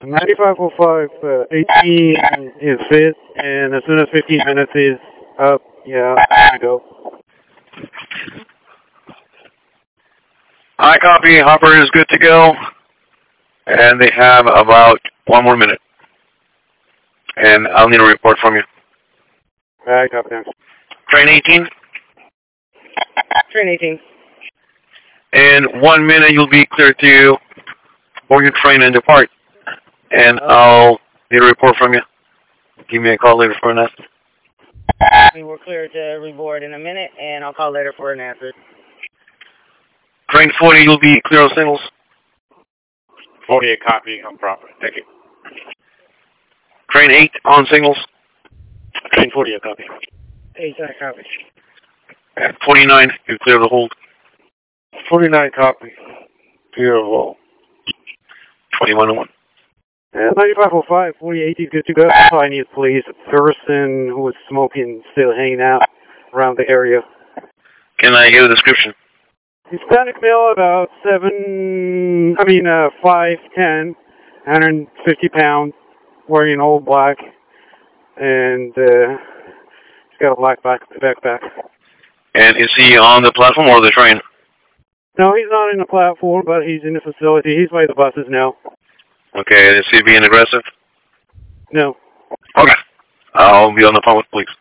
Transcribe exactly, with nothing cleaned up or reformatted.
ninety-five oh five, uh, eighteen is fit, and as soon as fifteen minutes is up, yeah, I go. I copy. Hopper is good to go. And they have about one more minute. And I'll need a report from you. I copy. Train eighteen. Train eighteen. In one minute, you'll be clear to board your train and depart. And I'll need a report from you. Give me a call later for an answer. We will clear to reboard in a minute, and I'll call later for an answer. Train forty, you'll be clear on signals. forty-eight copy, I'm proper. Thank you. Train eight on signals. Train forty-eight copy. eight, I copy. At forty-nine, you clear the hold. forty-nine copy. Clear of hold. twenty-one oh one. Yeah, ninety-five oh five, forty-eight is good to go. I need police. A person who was smoking still hanging out around the area. Can I get a description? Hispanic male, about seven, I mean, uh, five, ten, one hundred fifty pounds, wearing all black, and, uh, he's got a black back, backpack. And is he on the platform or the train? No, he's not in the platform, but he's in the facility. He's by the buses now. Okay, is he being aggressive? No. Okay. I'll be on the phone with police.